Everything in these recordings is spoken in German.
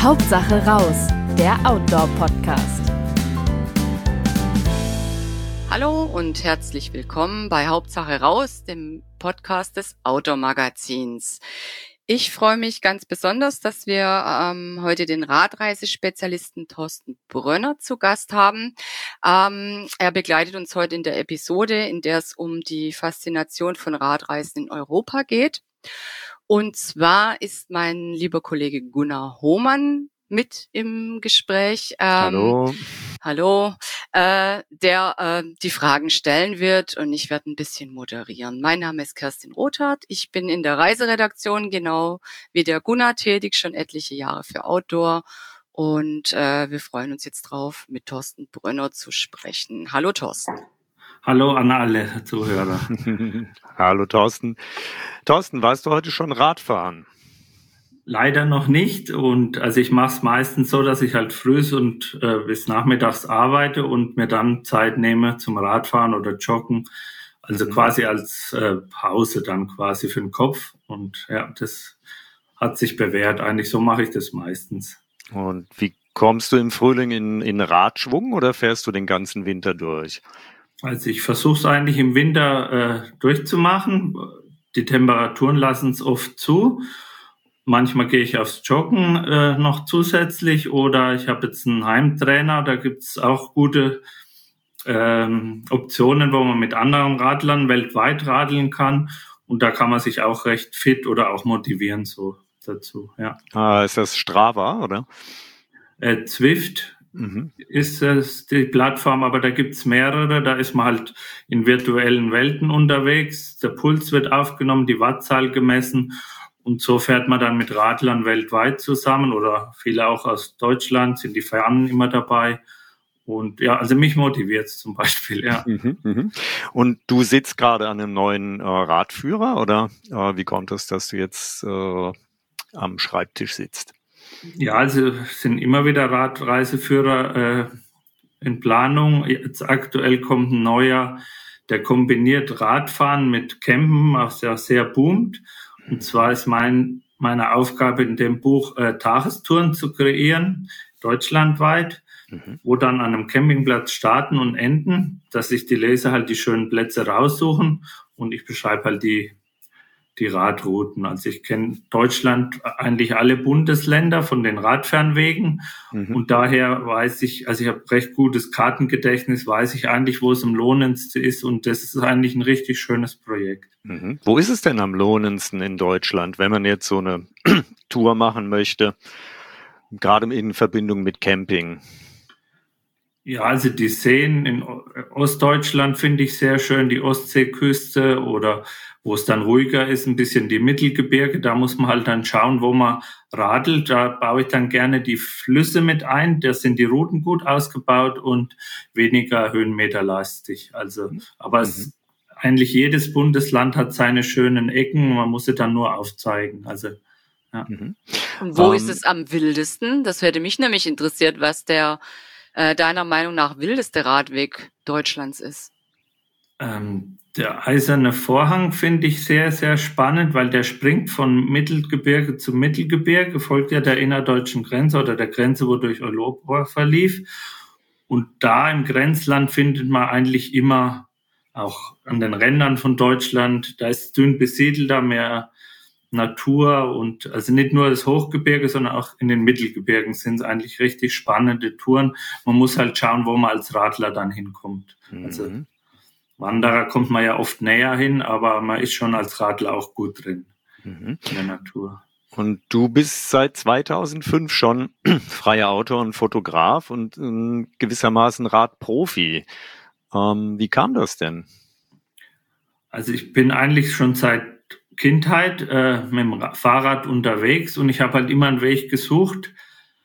Hauptsache raus, der Outdoor-Podcast. Hallo und herzlich willkommen bei Hauptsache raus, dem Podcast des Outdoor-Magazins. Ich freue mich ganz besonders, dass wir heute den Radreisespezialisten Thorsten Brönner zu Gast haben. Er begleitet uns heute in der Episode, in der es um die Faszination von Radreisen in Europa geht. Und zwar ist mein lieber Kollege Gunnar Hohmann mit im Gespräch. Hallo. Hallo, der die Fragen stellen wird und ich werde ein bisschen moderieren. Mein Name ist Kerstin Rothardt. Ich bin in der Reiseredaktion, genau wie der Gunnar, tätig, schon etliche Jahre für Outdoor. Und wir freuen uns jetzt drauf, mit Thorsten Brönner zu sprechen. Hallo Thorsten. Hallo an alle Zuhörer. Hallo Thorsten. Thorsten, warst du heute schon Radfahren? Leider noch nicht. Und also ich mache es meistens so, dass ich halt früh und bis nachmittags arbeite und mir dann Zeit nehme zum Radfahren oder Joggen. Also quasi als Pause dann quasi für den Kopf. Und ja, das hat sich bewährt. Eigentlich so mache ich das meistens. Und wie kommst du im Frühling in Radschwung oder fährst du den ganzen Winter durch? Also ich versuche es eigentlich im Winter durchzumachen. Die Temperaturen lassen es oft zu. Manchmal gehe ich aufs Joggen noch zusätzlich oder ich habe jetzt einen Heimtrainer, da gibt's auch gute Optionen, wo man mit anderen Radlern weltweit radeln kann und da kann man sich auch recht fit oder auch motivieren so dazu. Ja. Ist das Strava, oder? Zwift ist es die Plattform, aber da gibt's mehrere, da ist man halt in virtuellen Welten unterwegs, der Puls wird aufgenommen, die Wattzahl gemessen. Und so fährt man dann mit Radlern weltweit zusammen oder viele auch aus Deutschland, sind die Fernen immer dabei. Und ja, also mich motiviert es zum Beispiel, ja. Und du sitzt gerade an einem neuen Radführer oder wie kommt es, dass du jetzt am Schreibtisch sitzt? Ja, also sind immer wieder Radreiseführer in Planung. Jetzt aktuell kommt ein neuer, der kombiniert Radfahren mit Campen, was ja sehr boomt. Und zwar ist meine Aufgabe in dem Buch, Tagestouren zu kreieren, deutschlandweit, wo dann an einem Campingplatz starten und enden, dass sich die Leser halt die schönen Plätze raussuchen und ich beschreibe halt die Radrouten. Also ich kenne Deutschland eigentlich alle Bundesländer von den Radfernwegen und daher weiß ich, also ich habe recht gutes Kartengedächtnis, weiß ich eigentlich, wo es am lohnendsten ist und das ist eigentlich ein richtig schönes Projekt. Wo ist es denn am lohnendsten in Deutschland, wenn man jetzt so eine Tour machen möchte, gerade in Verbindung mit Camping? Ja, also die Seen in Ostdeutschland finde ich sehr schön, die Ostseeküste oder wo es dann ruhiger ist, ein bisschen die Mittelgebirge. Da muss man halt dann schauen, wo man radelt. Da baue ich dann gerne die Flüsse mit ein. Da sind die Routen gut ausgebaut und weniger höhenmeterlastig. Also, aber eigentlich jedes Bundesland hat seine schönen Ecken. Man muss sie dann nur aufzeigen. Also, ja. Und wo ist es am wildesten? Das hätte mich nämlich interessiert, was der deiner Meinung nach wildeste Radweg Deutschlands ist? Der Eiserne Vorhang finde ich sehr, sehr spannend, weil der springt von Mittelgebirge zu Mittelgebirge, folgt ja der innerdeutschen Grenze oder der Grenze, wodurch Europa verlief. Und da im Grenzland findet man eigentlich immer, auch an den Rändern von Deutschland, da ist dünn besiedelt, da mehr Natur und also nicht nur das Hochgebirge, sondern auch in den Mittelgebirgen sind es eigentlich richtig spannende Touren. Man muss halt schauen, wo man als Radler dann hinkommt. Also Wanderer kommt man ja oft näher hin, aber man ist schon als Radler auch gut drin in der Natur. Und du bist seit 2005 schon freier Autor und Fotograf und gewissermaßen Radprofi. Wie kam das denn? Also ich bin eigentlich schon seit Kindheit mit dem Fahrrad unterwegs und ich habe halt immer einen Weg gesucht,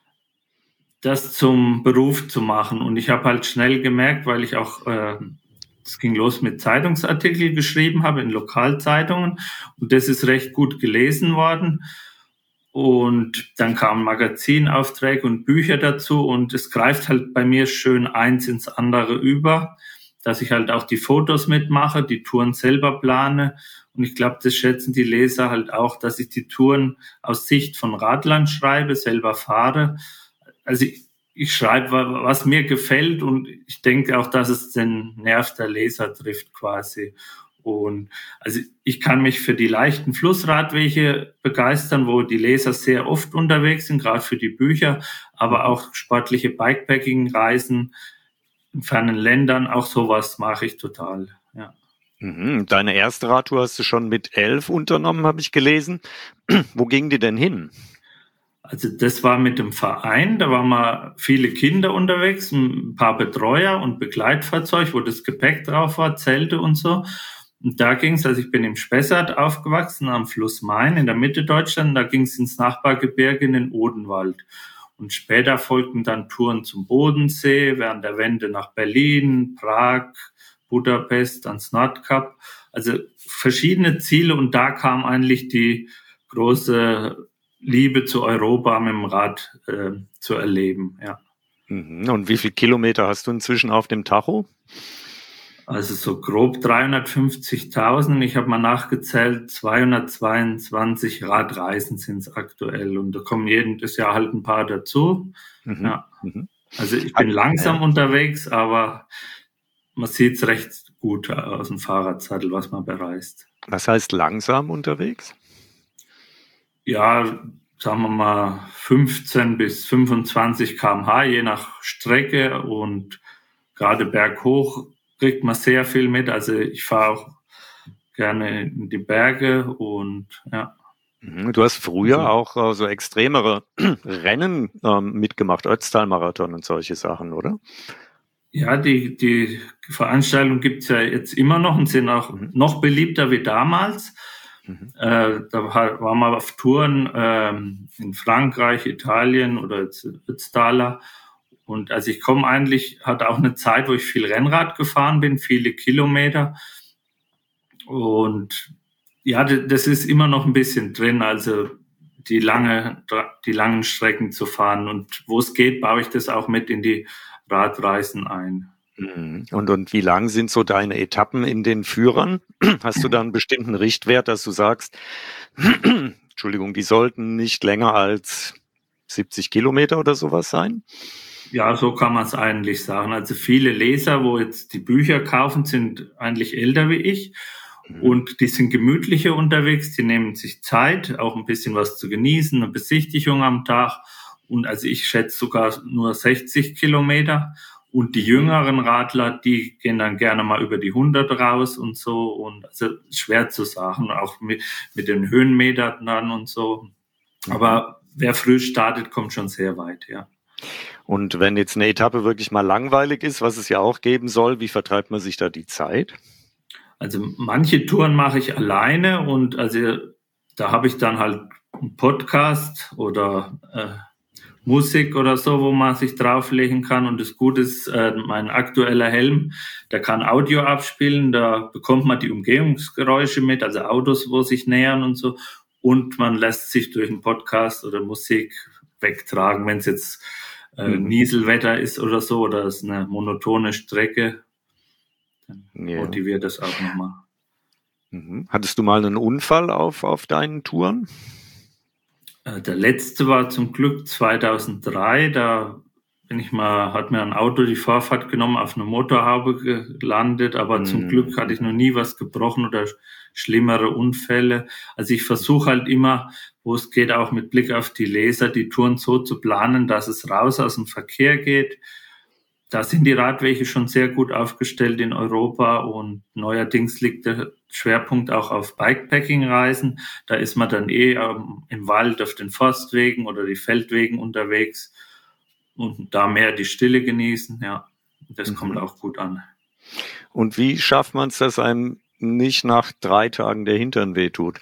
das zum Beruf zu machen. Und ich habe halt schnell gemerkt, weil ich auch, es ging los mit Zeitungsartikel geschrieben habe in Lokalzeitungen und das ist recht gut gelesen worden. Und dann kamen Magazinaufträge und Bücher dazu und es greift halt bei mir schön eins ins andere über. dass ich halt auch die Fotos mitmache, die Touren selber plane. Und ich glaube, das schätzen die Leser halt auch, dass ich die Touren aus Sicht von Radlern schreibe, selber fahre. Also ich schreibe, was mir gefällt, und ich denke auch, dass es den Nerv der Leser trifft quasi. Und also ich kann mich für die leichten Flussradwege begeistern, wo die Leser sehr oft unterwegs sind, gerade für die Bücher, aber auch sportliche Bikepacking-Reisen in fernen Ländern, auch sowas mache ich total, ja. Deine erste Radtour hast du schon mit 11 unternommen, habe ich gelesen. Wo ging die denn hin? Also das war mit dem Verein, da waren mal viele Kinder unterwegs, ein paar Betreuer und Begleitfahrzeug, wo das Gepäck drauf war, Zelte und so. Und da ging es, also ich bin im Spessart aufgewachsen, am Fluss Main in der Mitte Deutschland, da ging es ins Nachbargebirge in den Odenwald. Und später folgten dann Touren zum Bodensee, während der Wende nach Berlin, Prag, Budapest, ans Nordkap. Also verschiedene Ziele, und da kam eigentlich die große Liebe zu Europa mit dem Rad zu erleben, ja. Und wie viele Kilometer hast du inzwischen auf dem Tacho? Also so grob 350.000. Ich habe mal nachgezählt, 222 Radreisen sind es aktuell. Und da kommen jedes Jahr halt ein paar dazu. Ja. Also ich bin langsam unterwegs, aber man sieht es recht gut aus dem Fahrradsattel, was man bereist. Was heißt langsam unterwegs? Ja, sagen wir mal 15 bis 25 km/h, je nach Strecke, und gerade berghoch kriegt man sehr viel mit. Also ich fahre auch gerne in die Berge, und ja. Du hast früher auch so extremere Rennen mitgemacht, Ötztal-Marathon und solche Sachen, oder? Ja, die Veranstaltungen gibt's ja jetzt immer noch und sind auch noch beliebter wie damals. Da waren wir auf Touren in Frankreich, Italien oder Ötztaler. Und also ich hatte auch eine Zeit, wo ich viel Rennrad gefahren bin, viele Kilometer. Und ja, das ist immer noch ein bisschen drin, also die langen Strecken zu fahren. Und wo es geht, baue ich das auch mit in die Radreisen ein. Und wie lang sind so deine Etappen in den Führern? Hast du da einen bestimmten Richtwert, dass du sagst, Entschuldigung, die sollten nicht länger als 70 Kilometer oder sowas sein? Ja, so kann man es eigentlich sagen. Also viele Leser, wo jetzt die Bücher kaufen, sind eigentlich älter wie ich. Und die sind gemütlicher unterwegs, die nehmen sich Zeit, auch ein bisschen was zu genießen, eine Besichtigung am Tag. Und also ich schätze sogar nur 60 Kilometer. Und die jüngeren Radler, die gehen dann gerne mal über die 100 raus und so. Und also schwer zu sagen, auch mit den Höhenmetern dann und so. Aber wer früh startet, kommt schon sehr weit, ja. Und wenn jetzt eine Etappe wirklich mal langweilig ist, was es ja auch geben soll, wie vertreibt man sich da die Zeit? Also manche Touren mache ich alleine, und also da habe ich dann halt einen Podcast oder Musik oder so, wo man sich drauflegen kann. Und das Gute ist, mein aktueller Helm, der kann Audio abspielen, da bekommt man die Umgebungsgeräusche mit, also Autos, wo sich nähern und so. Und man lässt sich durch einen Podcast oder Musik wegtragen, wenn es jetzt Nieselwetter ist oder so, oder es ist eine monotone Strecke, dann motiviert das auch nochmal. Hattest du mal einen Unfall auf deinen Touren? Der letzte war zum Glück 2003, da hat mir ein Auto die Vorfahrt genommen, auf eine Motorhaube gelandet, aber zum Glück hatte ich noch nie was gebrochen oder schlimmere Unfälle. Also ich versuche halt immer, wo es geht, auch mit Blick auf die Leser, die Touren so zu planen, dass es raus aus dem Verkehr geht. Da sind die Radwege schon sehr gut aufgestellt in Europa, und neuerdings liegt der Schwerpunkt auch auf Bikepacking-Reisen. Da ist man dann im Wald auf den Forstwegen oder die Feldwegen unterwegs und da mehr die Stille genießen. Ja, das kommt auch gut an. Und wie schafft man es, dass einem nicht nach 3 Tagen der Hintern wehtut?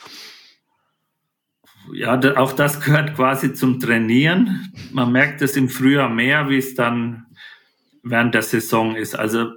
Ja, auch das gehört quasi zum Trainieren. Man merkt es im Frühjahr mehr, wie es dann während der Saison ist. Also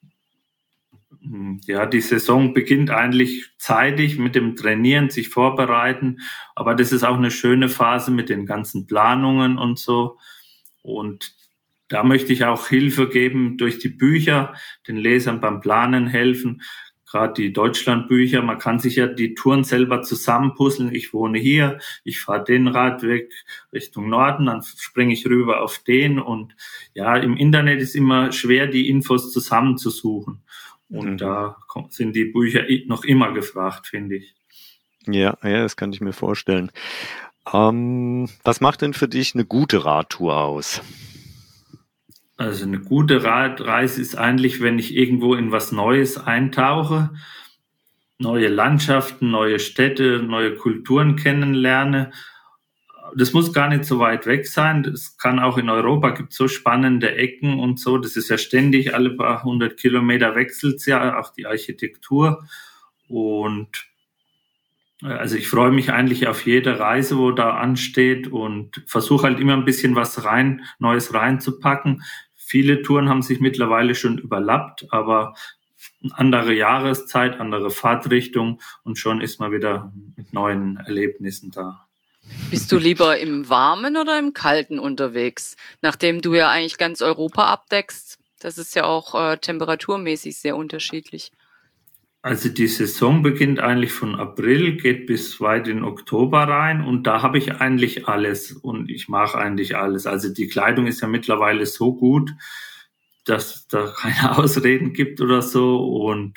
ja, die Saison beginnt eigentlich zeitig mit dem Trainieren, sich vorbereiten, aber das ist auch eine schöne Phase mit den ganzen Planungen und so. Und da möchte ich auch Hilfe geben durch die Bücher, den Lesern beim Planen helfen. Gerade die Deutschlandbücher, man kann sich ja die Touren selber zusammenpuzzeln. Ich wohne hier, ich fahre den Radweg Richtung Norden, dann springe ich rüber auf den. Und ja, im Internet ist immer schwer, die Infos zusammenzusuchen. Und da sind die Bücher noch immer gefragt, finde ich. Ja, das kann ich mir vorstellen. Was macht denn für dich eine gute Radtour aus? Also eine gute Radreise ist eigentlich, wenn ich irgendwo in was Neues eintauche, neue Landschaften, neue Städte, neue Kulturen kennenlerne. Das muss gar nicht so weit weg sein. Das kann auch in Europa, gibt so spannende Ecken und so. Das ist ja ständig, alle paar 100 Kilometer wechselt es ja, auch die Architektur. Und also ich freue mich eigentlich auf jede Reise, wo da ansteht und versuche halt immer ein bisschen was Neues reinzupacken. Viele Touren haben sich mittlerweile schon überlappt, aber andere Jahreszeit, andere Fahrtrichtung und schon ist man wieder mit neuen Erlebnissen da. Bist du lieber im Warmen oder im Kalten unterwegs? Nachdem du ja eigentlich ganz Europa abdeckst, das ist ja auch temperaturmäßig sehr unterschiedlich. Also die Saison beginnt eigentlich von April, geht bis weit in Oktober rein und da habe ich eigentlich alles und ich mache eigentlich alles. Also die Kleidung ist ja mittlerweile so gut, dass da keine Ausreden gibt oder so. Und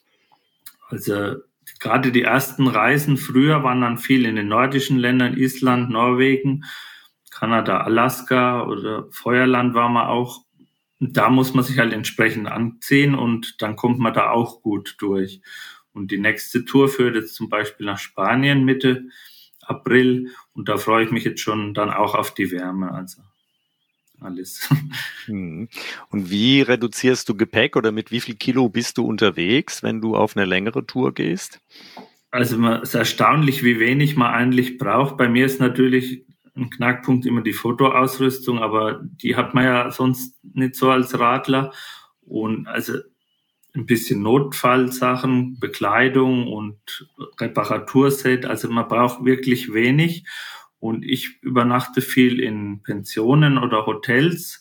also gerade die ersten Reisen früher waren dann viel in den nordischen Ländern, Island, Norwegen, Kanada, Alaska oder Feuerland war man auch. Da muss man sich halt entsprechend anziehen und dann kommt man da auch gut durch. Und die nächste Tour führt jetzt zum Beispiel nach Spanien Mitte April und da freue ich mich jetzt schon dann auch auf die Wärme, also alles. Und wie reduzierst du Gepäck oder mit wie viel Kilo bist du unterwegs, wenn du auf eine längere Tour gehst? Also es ist erstaunlich, wie wenig man eigentlich braucht. Bei mir ist natürlich ein Knackpunkt immer die Fotoausrüstung, aber die hat man ja sonst nicht so als Radler. Und also ein bisschen Notfallsachen, Bekleidung und Reparaturset. Also man braucht wirklich wenig. Und ich übernachte viel in Pensionen oder Hotels.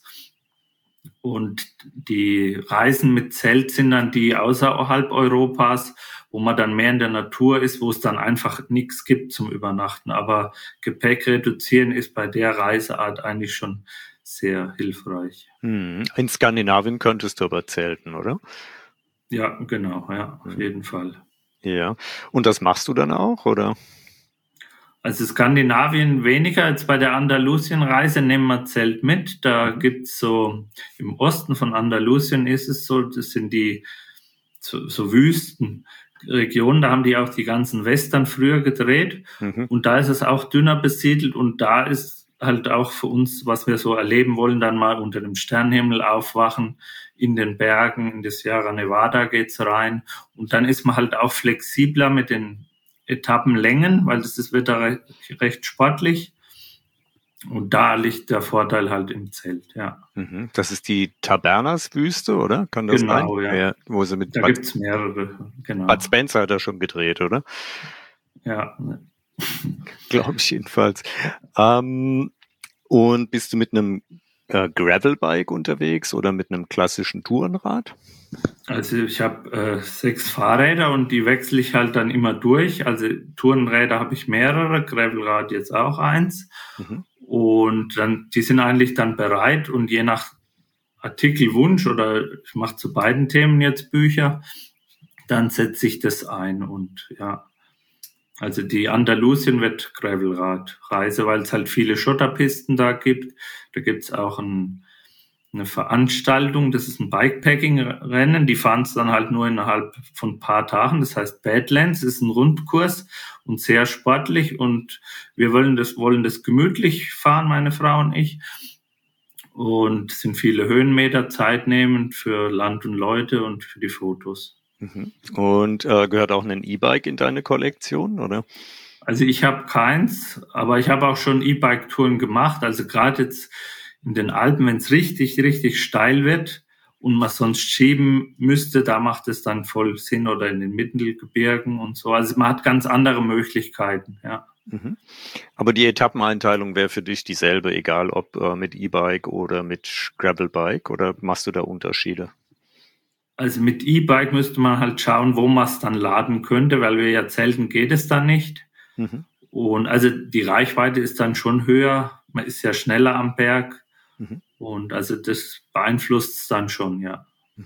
Und die Reisen mit Zelt sind dann die außerhalb Europas, wo man dann mehr in der Natur ist, wo es dann einfach nichts gibt zum Übernachten. Aber Gepäck reduzieren ist bei der Reiseart eigentlich schon sehr hilfreich. In Skandinavien könntest du aber zelten, oder? Ja, genau, ja, auf jeden Fall. Ja, und das machst du dann auch, oder? Also Skandinavien weniger als bei der Andalusien-Reise nehmen wir Zelt mit. Da gibt's so, im Osten von Andalusien ist es so, das sind die so Wüstenregionen, da haben die auch die ganzen Western früher gedreht. Und da ist es auch dünner besiedelt und da ist halt auch für uns, was wir so erleben wollen, dann mal unter dem Sternenhimmel aufwachen, in den Bergen, in das Sierra Nevada geht's rein und dann ist man halt auch flexibler mit den Etappenlängen, weil das wird da recht sportlich. Und da liegt der Vorteil halt im Zelt, ja. Das ist die Tabernas-Wüste, oder? Kann das sein? Genau, ja. Wo sie mit da gibt's mehrere, genau. Bud Spencer hat er schon gedreht, oder? Ja. Glaube ich jedenfalls. Und bist du mit einem Gravelbike unterwegs oder mit einem klassischen Tourenrad? Also ich habe 6 Fahrräder und die wechsle ich halt dann immer durch. Also Tourenräder habe ich mehrere, Gravelrad jetzt auch eins. Und dann die sind eigentlich dann bereit und je nach Artikelwunsch oder ich mache zu beiden Themen jetzt Bücher, dann setze ich das ein und ja. Also die Andalusien wird Gravelrad-Reise, weil es halt viele Schotterpisten da gibt. Da gibt's auch eine Veranstaltung, das ist ein Bikepacking-Rennen. Die fahren es dann halt nur innerhalb von ein paar Tagen. Das heißt Badlands ist ein Rundkurs und sehr sportlich. Und wir wollen das gemütlich fahren, meine Frau und ich. Und es sind viele Höhenmeter zeitnehmend für Land und Leute und für die Fotos. Und gehört auch ein E-Bike in deine Kollektion, oder? Also ich habe keins, aber ich habe auch schon E-Bike-Touren gemacht. Also gerade jetzt in den Alpen, wenn es richtig, richtig steil wird und man sonst schieben müsste, da macht es dann voll Sinn oder in den Mittelgebirgen und so. Also man hat ganz andere Möglichkeiten, ja. Mhm. Aber die Etappeneinteilung wäre für dich dieselbe, egal ob mit E-Bike oder mit Gravelbike, oder machst du da Unterschiede? Also mit E-Bike müsste man halt schauen, wo man es dann laden könnte, weil wir ja zelten geht es dann nicht. Mhm. Und also die Reichweite ist dann schon höher, man ist ja schneller am Berg und also das beeinflusst es dann schon, ja.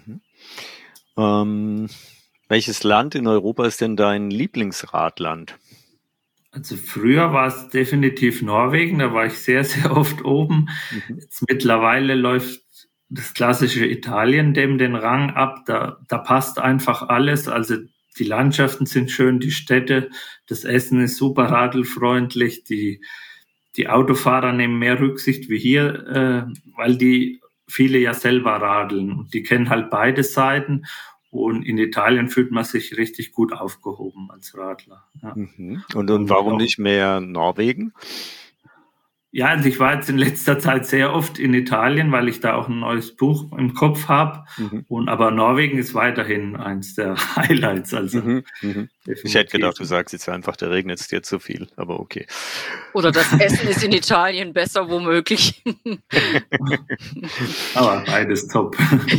Welches Land in Europa ist denn dein Lieblingsradland? Also früher war es definitiv Norwegen, da war ich sehr, sehr oft oben. Jetzt mittlerweile läuft das klassische Italien dem den Rang ab, da passt einfach alles, also die Landschaften sind schön, die Städte, das Essen ist super radelfreundlich, die Autofahrer nehmen mehr Rücksicht wie hier, weil die viele ja selber radeln und die kennen halt beide Seiten. Und in Italien fühlt man sich richtig gut aufgehoben als Radler. Ja. Und warum nicht mehr Norwegen? Ja, also ich war jetzt in letzter Zeit sehr oft in Italien, weil ich da auch ein neues Buch im Kopf habe. Aber Norwegen ist weiterhin eins der Highlights. Also Ich hätte gedacht, du sagst jetzt einfach, da regnet es dir zu viel, aber okay. Oder das Essen ist in Italien besser, womöglich. Aber beides top.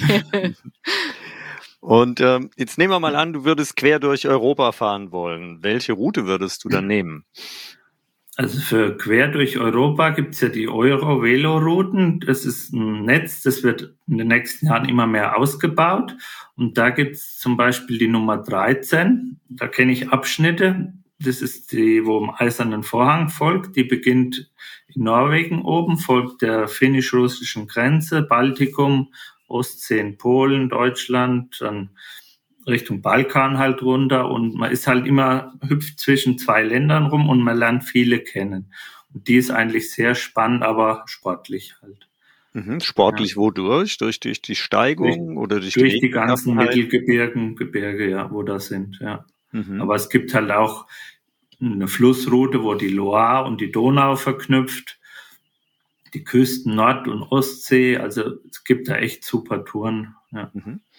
Und jetzt nehmen wir mal an, du würdest quer durch Europa fahren wollen. Welche Route würdest du dann nehmen? Also für quer durch Europa gibt's ja die Euro-Velo-Routen. Das ist ein Netz, das wird in den nächsten Jahren immer mehr ausgebaut. Und da gibt's zum Beispiel die Nummer 13. Da kenne ich Abschnitte. Das ist die, wo im Eisernen Vorhang folgt. Die beginnt in Norwegen oben, folgt der finnisch-russischen Grenze, Baltikum, Ostsee in Polen, Deutschland, dann Richtung Balkan halt runter und man ist halt immer hüpft zwischen zwei Ländern rum und man lernt viele kennen. Und die ist eigentlich sehr spannend, aber sportlich halt. Sportlich wodurch? Durch die Steigung oder durch die ganzen Mittelgebirge, ja, wo das sind, ja. Aber es gibt halt auch eine Flussroute, wo die Loire und die Donau verknüpft, die Küsten Nord- und Ostsee, also es gibt da echt super Touren, ja.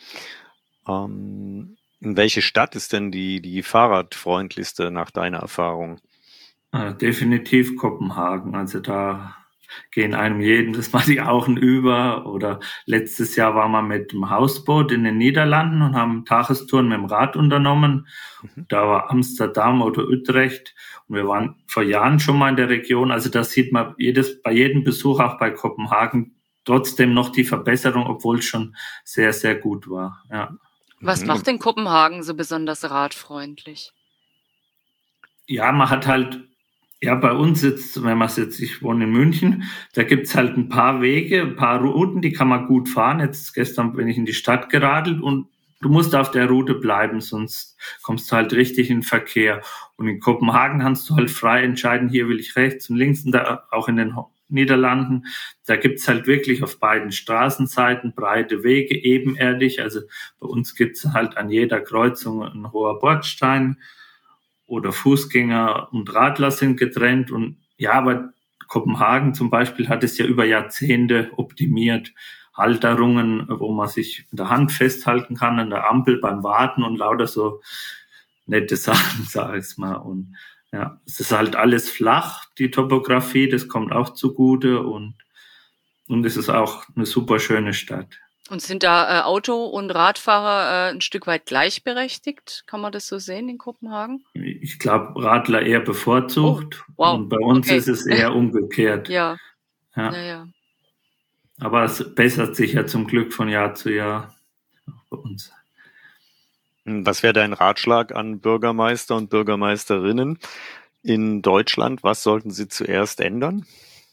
In welche Stadt ist denn die fahrradfreundlichste nach deiner Erfahrung? Definitiv Kopenhagen. Also da gehen einem jedes Mal die Augen über. Oder letztes Jahr waren wir mit dem Hausboot in den Niederlanden und haben Tagestouren mit dem Rad unternommen. Da war Amsterdam oder Utrecht. Und wir waren vor Jahren schon mal in der Region. Also da sieht man bei jedem Besuch, auch bei Kopenhagen, trotzdem noch die Verbesserung, obwohl es schon sehr, sehr gut war. Ja. Was macht denn Kopenhagen so besonders radfreundlich? Ja, man hat halt, ja, bei uns jetzt, ich wohne in München, da gibt's halt ein paar Wege, ein paar Routen, die kann man gut fahren. Jetzt gestern bin ich in die Stadt geradelt und du musst auf der Route bleiben, sonst kommst du halt richtig in den Verkehr. Und in Kopenhagen kannst du halt frei entscheiden, hier will ich rechts und links und da auch in den Niederlanden, da gibt's halt wirklich auf beiden Straßenseiten breite Wege, ebenerdig. Also bei uns gibt's halt an jeder Kreuzung ein hoher Bordstein oder Fußgänger und Radler sind getrennt. Und ja, aber Kopenhagen zum Beispiel hat es ja über Jahrzehnte optimiert. Halterungen, wo man sich in der Hand festhalten kann, an der Ampel beim Warten und lauter so nette Sachen, sag ich mal. Und ja, es ist halt alles flach, die Topografie, das kommt auch zugute und es ist auch eine super schöne Stadt. Und sind da Auto- und Radfahrer ein Stück weit gleichberechtigt? Kann man das so sehen in Kopenhagen? Ich glaube, Radler eher bevorzugt. Oh, wow. Und bei uns ist es eher umgekehrt. Ja. Aber es bessert sich ja zum Glück von Jahr zu Jahr auch bei uns. Was wäre dein Ratschlag an Bürgermeister und Bürgermeisterinnen in Deutschland? Was sollten sie zuerst ändern?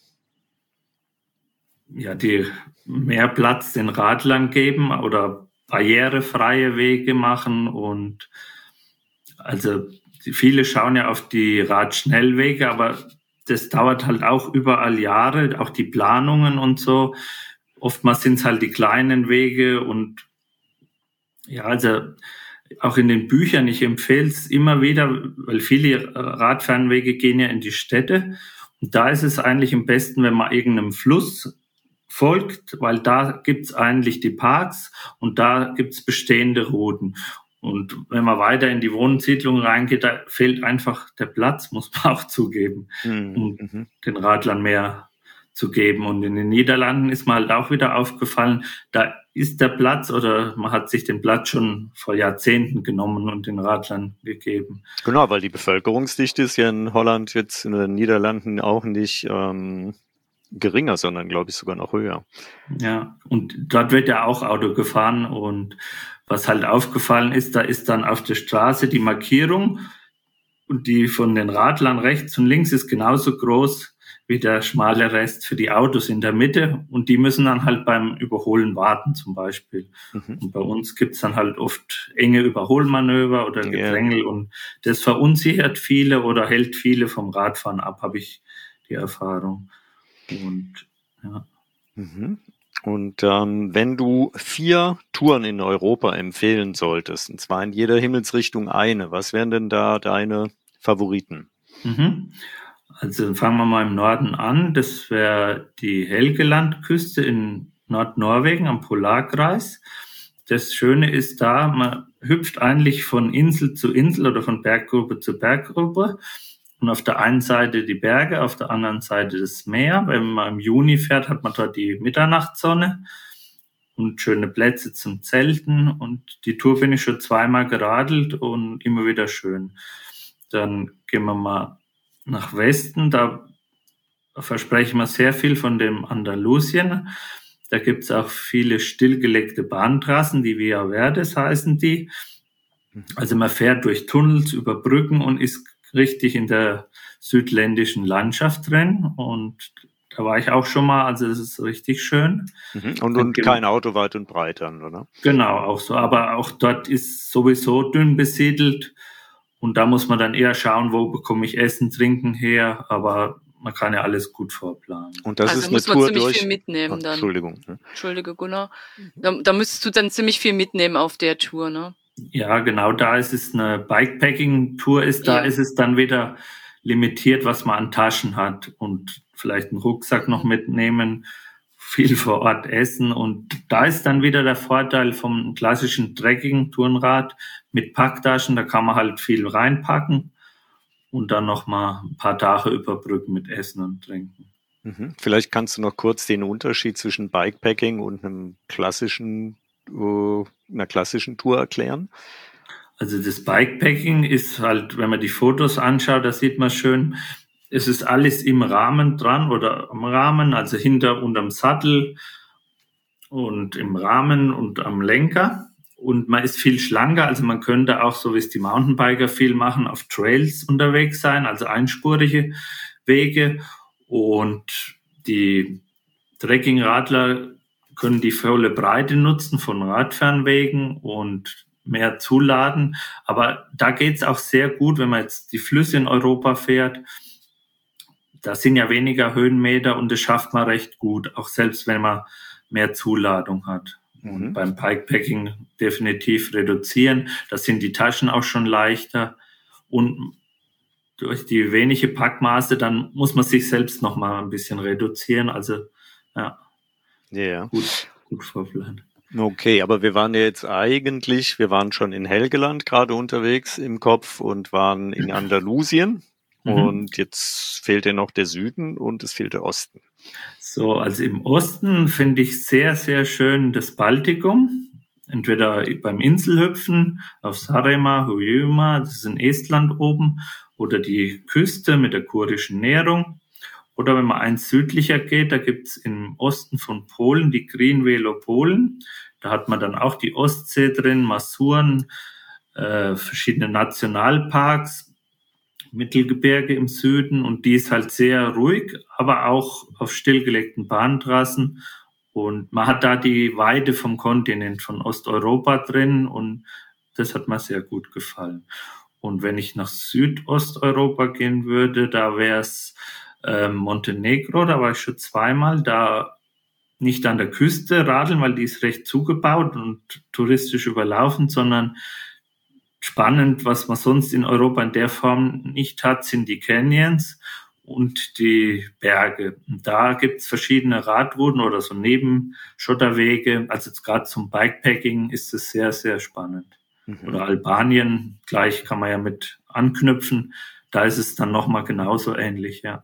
Ja, die mehr Platz den Radlern geben oder barrierefreie Wege machen. Und also viele schauen ja auf die Radschnellwege, aber das dauert halt auch überall Jahre, auch die Planungen und so. Oftmals sind es halt die kleinen Wege und ja, also auch in den Büchern, ich empfehle es immer wieder, weil viele Radfernwege gehen ja in die Städte. Und da ist es eigentlich am besten, wenn man irgendeinem Fluss folgt, weil da gibt's eigentlich die Parks und da gibt's bestehende Routen. Und wenn man weiter in die Wohnsiedlung reingeht, da fehlt einfach der Platz, muss man auch zugeben, um den Radlern mehr zu geben. Und in den Niederlanden ist mir halt auch wieder aufgefallen, da ist der Platz oder man hat sich den Platz schon vor Jahrzehnten genommen und den Radlern gegeben. Genau, weil die Bevölkerungsdichte ist ja in Holland jetzt in den Niederlanden auch nicht geringer, sondern glaube ich sogar noch höher. Ja, und dort wird ja auch Auto gefahren und was halt aufgefallen ist, da ist dann auf der Straße die Markierung und die von den Radlern rechts und links ist genauso groß wie der schmale Rest für die Autos in der Mitte und die müssen dann halt beim Überholen warten zum Beispiel. Und bei uns gibt's dann halt oft enge Überholmanöver oder Gedrängel und das verunsichert viele oder hält viele vom Radfahren ab, habe ich die Erfahrung. Und ja. Und wenn du 4 Touren in Europa empfehlen solltest, und zwar in jeder Himmelsrichtung eine, was wären denn da deine Favoriten? Also fangen wir mal im Norden an. Das wäre die Helgelandküste in Nordnorwegen am Polarkreis. Das Schöne ist da, man hüpft eigentlich von Insel zu Insel oder von Berggruppe zu Berggruppe. Und auf der einen Seite die Berge, auf der anderen Seite das Meer. Wenn man im Juni fährt, hat man dort die Mitternachtssonne und schöne Plätze zum Zelten. Und die Tour bin ich schon 2-mal geradelt und immer wieder schön. Dann gehen wir mal nach Westen. Da versprechen wir sehr viel von dem Andalusien. Da gibt's auch viele stillgelegte Bahntrassen, die Via Verdes heißen die. Also man fährt durch Tunnels, über Brücken und ist richtig in der südländischen Landschaft drin und da war ich auch schon mal, also das ist richtig schön. Und kein Auto weit und breit dann, oder? Genau, auch so, aber auch dort ist sowieso dünn besiedelt und da muss man dann eher schauen, wo bekomme ich Essen, Trinken her, aber man kann ja alles gut vorplanen. Und das also ist muss eine man Tour ziemlich viel mitnehmen dann. Entschuldige, Gunnar. Da müsstest du dann ziemlich viel mitnehmen auf der Tour, ne? Ja, genau, da ist es eine Bikepacking-Tour, ist es dann wieder limitiert, was man an Taschen hat und vielleicht einen Rucksack noch mitnehmen, viel vor Ort essen und da ist dann wieder der Vorteil vom klassischen Trekking-Tourenrad mit Packtaschen, da kann man halt viel reinpacken und dann noch mal ein paar Tage überbrücken mit Essen und Trinken. Vielleicht kannst du noch kurz den Unterschied zwischen Bikepacking und einer klassischen Tour erklären? Also das Bikepacking ist halt, wenn man die Fotos anschaut, da sieht man schön, es ist alles im Rahmen dran oder am Rahmen, also hinter und am Sattel und im Rahmen und am Lenker. Und man ist viel schlanker, also man könnte auch, so wie es die Mountainbiker viel machen, auf Trails unterwegs sein, also einspurige Wege. Und die Trekkingradler können die volle Breite nutzen von Radfernwegen und mehr zuladen. Aber da geht's auch sehr gut, wenn man jetzt die Flüsse in Europa fährt. Da sind ja weniger Höhenmeter und das schafft man recht gut, auch selbst wenn man mehr Zuladung hat. Und beim Bikepacking definitiv reduzieren. Da sind die Taschen auch schon leichter. Und durch die wenige Packmaße, dann muss man sich selbst noch mal ein bisschen reduzieren. Also, ja. Gut vorplanen. Okay, aber wir waren schon in Helgeland gerade unterwegs im Kopf und waren in Andalusien. Und jetzt fehlt ja noch der Süden und es fehlt der Osten. So, also im Osten finde ich sehr, sehr schön das Baltikum. Entweder beim Inselhüpfen auf Saaremaa, Hiiumaa, das ist in Estland oben, oder die Küste mit der kurischen Nährung. Oder wenn man eins südlicher geht, da gibt's im Osten von Polen die Green Velo Polen. Da hat man dann auch die Ostsee drin, Masuren, verschiedene Nationalparks, Mittelgebirge im Süden und die ist halt sehr ruhig, aber auch auf stillgelegten Bahntrassen. Und man hat da die Weite vom Kontinent, von Osteuropa drin und das hat mir sehr gut gefallen. Und wenn ich nach Südosteuropa gehen würde, da wäre es Montenegro, da war ich schon 2-mal, da nicht an der Küste radeln, weil die ist recht zugebaut und touristisch überlaufen, sondern spannend, was man sonst in Europa in der Form nicht hat, sind die Canyons und die Berge. Und da gibt's verschiedene Radrouten oder so Nebenschotterwege. Also jetzt gerade zum Bikepacking ist es sehr, sehr spannend. oder Albanien, gleich kann man ja mit anknüpfen. Da ist es dann nochmal genauso ähnlich, ja.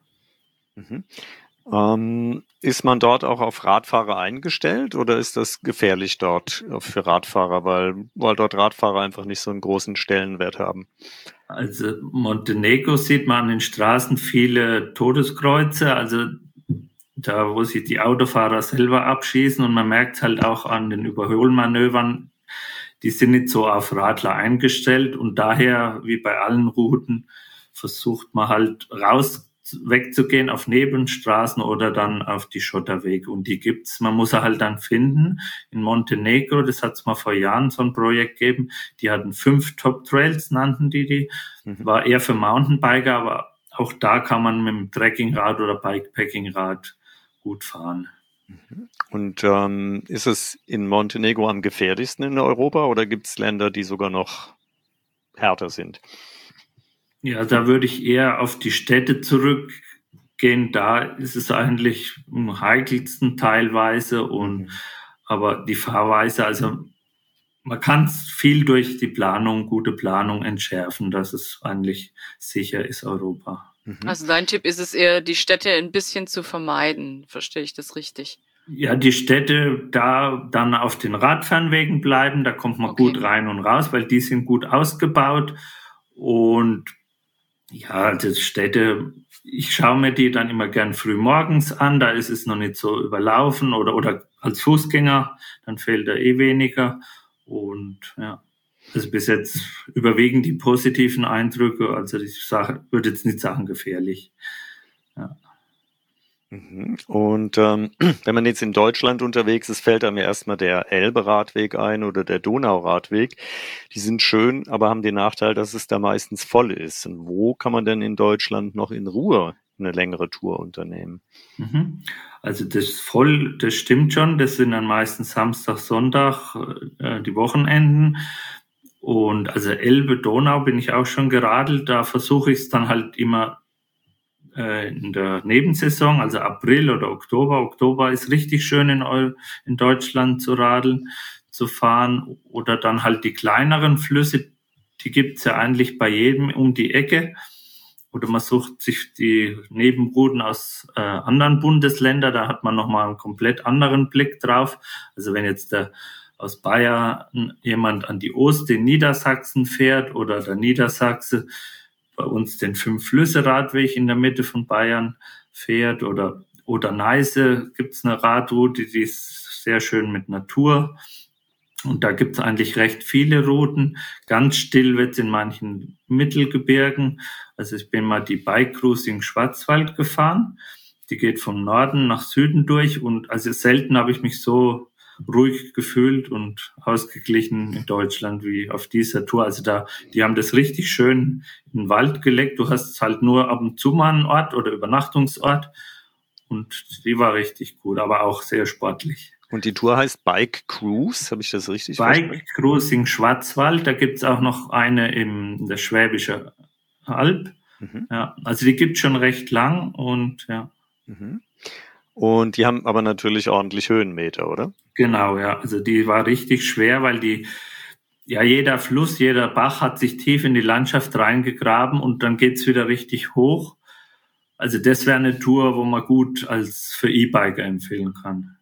Ist man dort auch auf Radfahrer eingestellt oder ist das gefährlich dort für Radfahrer, weil dort Radfahrer einfach nicht so einen großen Stellenwert haben? Also Montenegro sieht man an den Straßen viele Todeskreuze, also da, wo sich die Autofahrer selber abschießen, und man merkt halt auch an den Überholmanövern, die sind nicht so auf Radler eingestellt, und daher, wie bei allen Routen, versucht man halt wegzugehen auf Nebenstraßen oder dann auf die Schotterwege, und die gibt's. Man muss sie halt dann finden. In Montenegro, das hat's mal vor Jahren so ein Projekt gegeben, die hatten 5 Top Trails, nannten die. War eher für Mountainbiker, aber auch da kann man mit dem Trekkingrad oder Bikepackingrad gut fahren. Und ist es in Montenegro am gefährlichsten in Europa oder gibt es Länder, die sogar noch härter sind? Ja, da würde ich eher auf die Städte zurückgehen. Da ist es eigentlich am heikelsten teilweise, aber die Fahrweise, also man kann viel durch die gute Planung entschärfen, dass es eigentlich sicher ist, Europa. Also dein Tipp ist es eher, die Städte ein bisschen zu vermeiden. Verstehe ich das richtig? Ja, die Städte da dann auf den Radfernwegen bleiben, da kommt man gut rein und raus, weil die sind gut ausgebaut. Und ja, das Städte, ich schaue mir die dann immer gern früh morgens an, da ist es noch nicht so überlaufen, oder als Fußgänger, dann fehlt da weniger. Und ja, also bis jetzt überwiegen die positiven Eindrücke, also ich würde jetzt nicht sagen gefährlich. Ja. Und wenn man jetzt in Deutschland unterwegs ist, fällt einem ja erstmal der Elbe-Radweg ein oder der Donau-Radweg. Die sind schön, aber haben den Nachteil, dass es da meistens voll ist. Und wo kann man denn in Deutschland noch in Ruhe eine längere Tour unternehmen? Also das stimmt schon. Das sind dann meistens Samstag, Sonntag, die Wochenenden. Und also Elbe, Donau bin ich auch schon geradelt. Da versuche ich es dann halt immer in der Nebensaison, also April oder Oktober. Oktober ist richtig schön in Deutschland zu radeln, zu fahren. Oder dann halt die kleineren Flüsse, die gibt's ja eigentlich bei jedem um die Ecke. Oder man sucht sich die Nebenrouten aus anderen Bundesländern, da hat man nochmal einen komplett anderen Blick drauf. Also wenn jetzt aus Bayern jemand an die Ost in Niedersachsen fährt oder der Niedersachse bei uns den 5-Flüsse-Radweg in der Mitte von Bayern fährt, oder Neiße gibt's eine Radroute, die ist sehr schön mit Natur. Und da gibt's eigentlich recht viele Routen. Ganz still wird's in manchen Mittelgebirgen. Also ich bin mal die Bike Cruise im Schwarzwald gefahren. Die geht vom Norden nach Süden durch, und also selten habe ich mich so ruhig gefühlt und ausgeglichen in Deutschland wie auf dieser Tour. Also die haben das richtig schön in den Wald gelegt. Du hast halt nur ab und zu mal einen Ort oder Übernachtungsort, und die war richtig gut, aber auch sehr sportlich. Und die Tour heißt Bike Cruise, habe ich das richtig verstanden? Bike Cruise im Schwarzwald, da gibt's auch noch eine in der Schwäbische Alb. Ja, also die gibt's schon recht lang, und ja. Und die haben aber natürlich ordentlich Höhenmeter, oder? Genau, ja. Also die war richtig schwer, weil jeder Fluss, jeder Bach hat sich tief in die Landschaft reingegraben, und dann geht's wieder richtig hoch. Also das wäre eine Tour, wo man gut als für E-Biker empfehlen kann.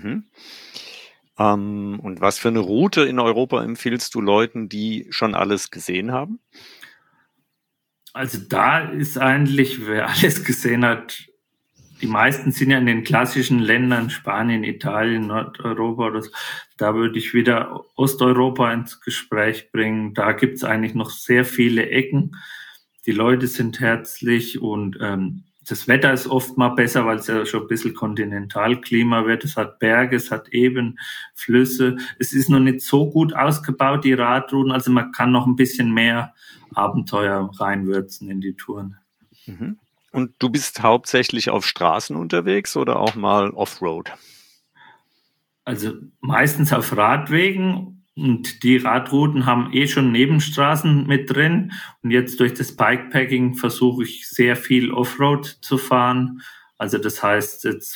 Und was für eine Route in Europa empfiehlst du Leuten, die schon alles gesehen haben? Also da ist eigentlich, wer alles gesehen hat, die meisten sind ja in den klassischen Ländern, Spanien, Italien, Nordeuropa oder so. Da würde ich wieder Osteuropa ins Gespräch bringen. Da gibt's eigentlich noch sehr viele Ecken. Die Leute sind herzlich, und das Wetter ist oft mal besser, weil es ja schon ein bisschen Kontinentalklima wird. Es hat Berge, es hat eben Flüsse. Es ist noch nicht so gut ausgebaut, die Radrouten. Also man kann noch ein bisschen mehr Abenteuer reinwürzen in die Touren. Und du bist hauptsächlich auf Straßen unterwegs oder auch mal Offroad? Also meistens auf Radwegen, und die Radrouten haben schon Nebenstraßen mit drin. Und jetzt durch das Bikepacking versuche ich sehr viel Offroad zu fahren. Also das heißt jetzt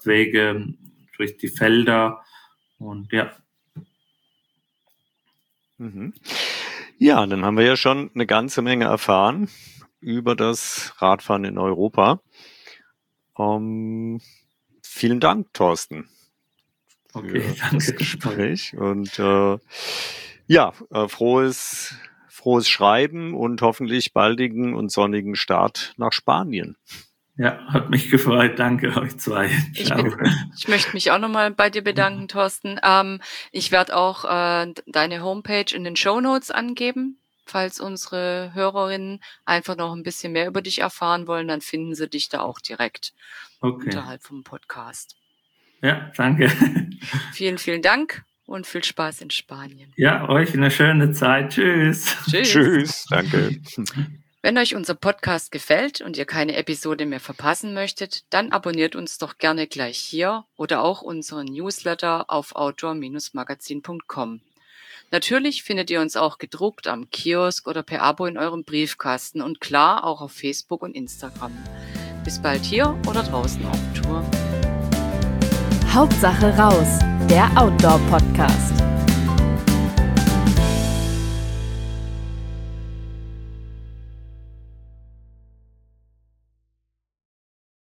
Forstwege durch die Felder, und ja. Mhm. Ja, dann haben wir ja schon eine ganze Menge erfahren über das Radfahren in Europa. Vielen Dank, Thorsten, Okay, für danke. das Gespräch und frohes Schreiben und hoffentlich baldigen und sonnigen Start nach Spanien. Ja, hat mich gefreut. Danke euch zwei. Ciao. Ich möchte mich auch nochmal bei dir bedanken, Thorsten. Ich werde auch deine Homepage in den Shownotes angeben. Falls unsere Hörerinnen einfach noch ein bisschen mehr über dich erfahren wollen, dann finden sie dich da auch direkt unterhalb vom Podcast. Ja, danke. Vielen, vielen Dank und viel Spaß in Spanien. Ja, euch eine schöne Zeit. Tschüss. Tschüss, danke. Wenn euch unser Podcast gefällt und ihr keine Episode mehr verpassen möchtet, dann abonniert uns doch gerne gleich hier oder auch unseren Newsletter auf outdoor-magazin.com. Natürlich findet ihr uns auch gedruckt am Kiosk oder per Abo in eurem Briefkasten und klar auch auf Facebook und Instagram. Bis bald hier oder draußen auf Tour. Hauptsache raus, der Outdoor-Podcast.